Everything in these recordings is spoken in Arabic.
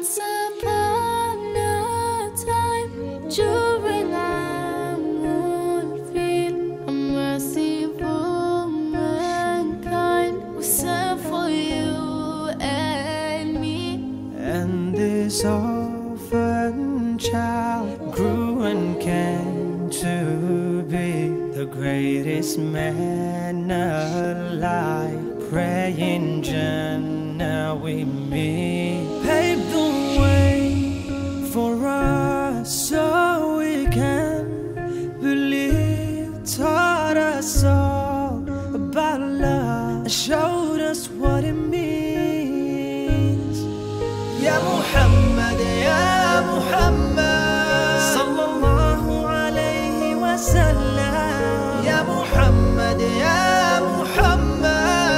Once upon a time, during our field, a merciful mankind was sent for you and me. And this orphan child grew and came to be the greatest man alive. Praying Jannah we meet, paved the way for us so we can believe. Taught us all about love, showed us what it means. Ya Muhammad, Ya Muhammad, sallallahu alayhi wa sallam. Ya Muhammad, Ya Muhammad,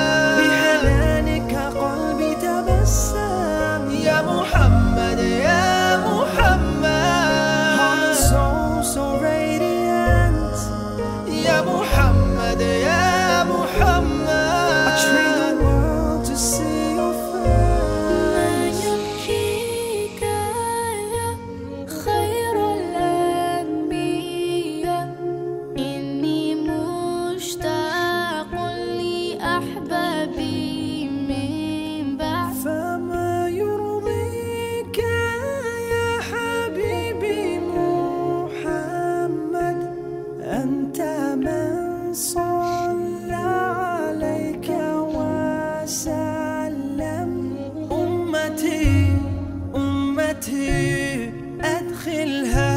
Ya Muhammad, Ya Muhammad, heart and soul so radiant. Ya Muhammad, Ya Muhammad, I trade the world to see your face. ما يبكيك يا خير الأنبياء، إني مشتاق لأحبابي من بعد. فما يرضيك يا حبيبي محمد، أنت من صلى عليك وسلم. أمتي أمتي أدخلها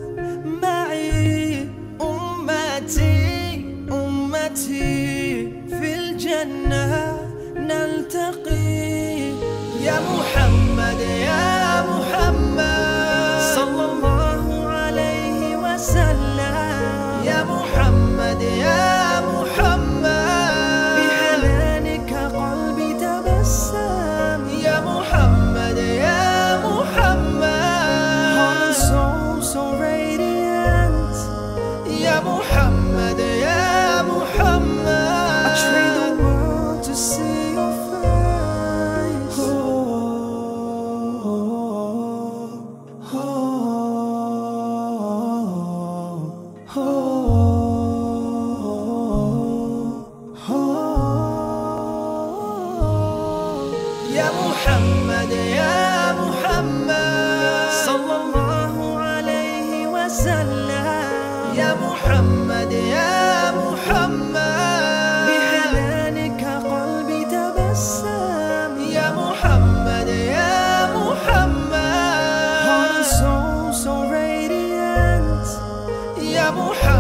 معي، أمتي أمتي في الجنة نلتقي. يا محمد، يا محمد، صلى الله عليه وسلم. يا محمد، يا محمد، بحنانك قلبي تبسم. يا محمد، يا محمد، heart and soul so radiant. يا محمد، يا محمد, I trade the world to see your face. يا محمد، يا محمد، صلى الله عليه وسلم. يا محمد، يا محمد، بحنانك قلبي تبسم. يا محمد، يا محمد, heart and soul so radiant. يا محمد.